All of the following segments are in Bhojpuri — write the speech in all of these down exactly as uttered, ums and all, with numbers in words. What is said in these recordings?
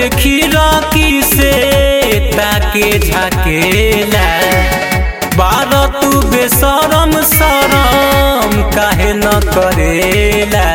खिड़की से ताके झाकेला बारह तू बेशरम शरम काहे न करेला।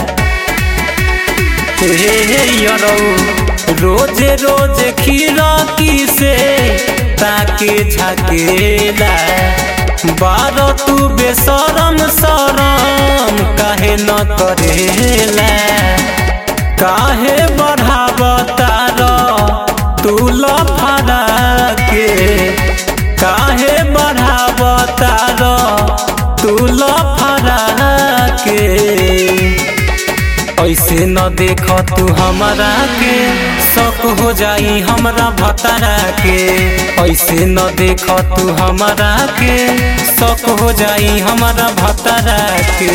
हे यरौ रोजे रोजे खिड़की से ताके झाकेला बारह तू बेशरम शरम काहे न करेला। काहे बढ़ावतार तू लफड़ा के काहे बढ़ावतार तू लफड़ा के। ऐसे न देख तू हमरा के शक हो जाई हमरा भतारा के। ऐसे न देख तू हमरा के शक हो जाई हमरा भतारा के।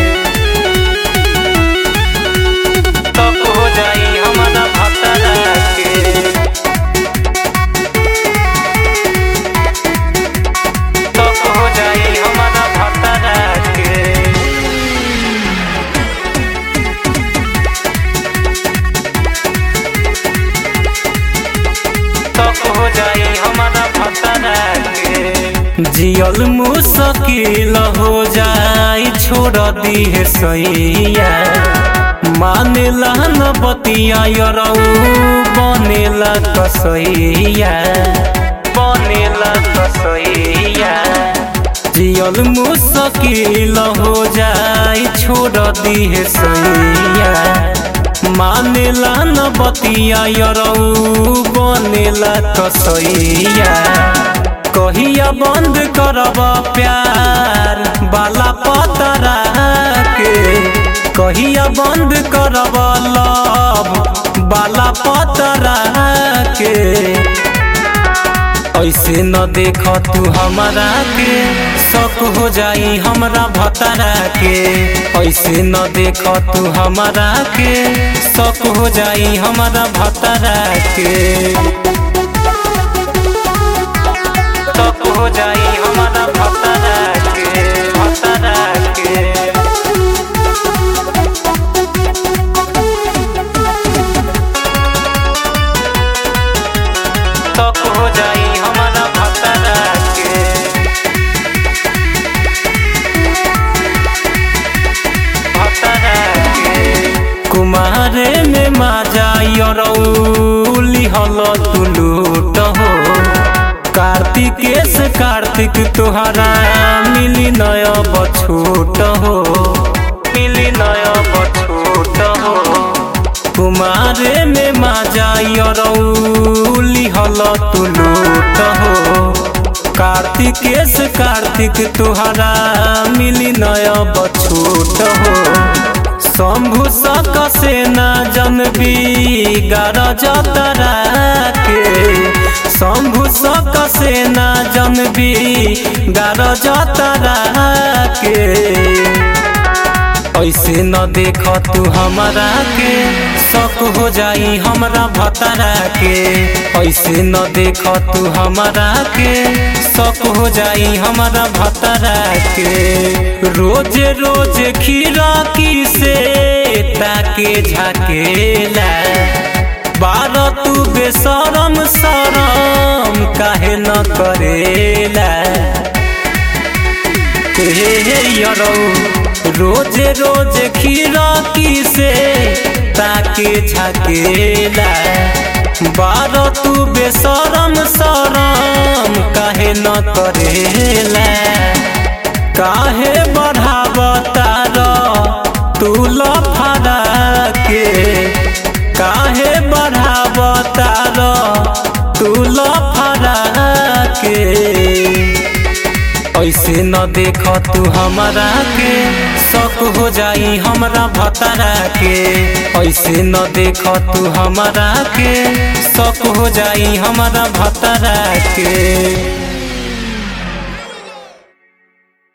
शक हो जाई हमरा भतारा के। शक हो जाई हमरा भतारा के। हो जाई हमारा भतारा के। जियल मुश्किल हो जाई छोड़ दी है सैया मानेला न बतिया यरौ बनेला कसैया बनेला कसैया। जियल मुश्किल हो जाई छोड़ दी है सैया मानेला न बतिया यरौ बनेला कसैया। कहिया बंद करब प्यार बाला पतरा के कहिया बंद करब लव बाला पतरा के। ऐसे न देख तू हमरा के शक हो जाई हमरा भतारा के। ऐसे न देख तू हमरा के शक हो जाई हमरा भतारा के। शक हो जाई हमरा भतारा के भतारा के। शक हो जाई हमरा भतारा के। भतारा के। कुमारे में माजा यरौ लिहल तू लूट हो कार्तिकेश कार्तिक तोहरा मिली नय बछूट हो मिली नय बछूट हो। कुमारे में माजा यरौ लिहल तू लूट हो कार्तिकेश कार्तिक तोहरा मिली नय बछूट हो। शंभु सक से न जनबी गार जतरा के शंभु सक से न जनबी गार जतरा के। ऐसे न देख तू हमरा के शक हो जाई हमरा भतारा के। ऐसे न देख तू हमरा के शक हो जाई हमरा भतारा के। रोज रोज खिड़की से ताके झाकेला बारह तू बेशरम शरम काहे न करेला। हे यरौ रोजे रोजे खिड़की से ताके झाकेला बारह तू बेशरम शरम काहे न करेला। काहे बढ़ावतार तू लफड़ा के काहे बढ़ावतार तू लफड़ा के। ऐसे न देख तू हमरा के शक हो जाई हमरा भतारा के। ऐसे न देख तू हमरा के शक हो जाई हमरा भतारा के।